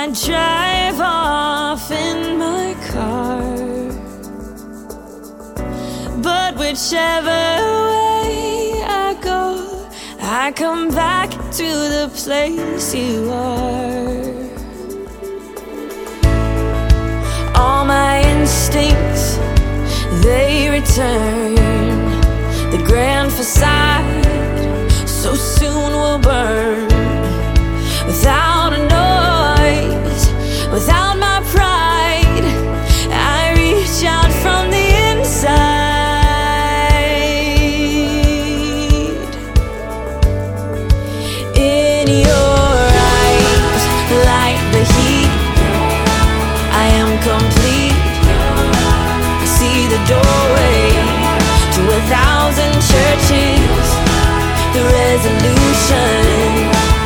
I drive off in my car. But whichever way I go, I come back to the place you are. All my instincts, they return. The grand facade so soon will burn.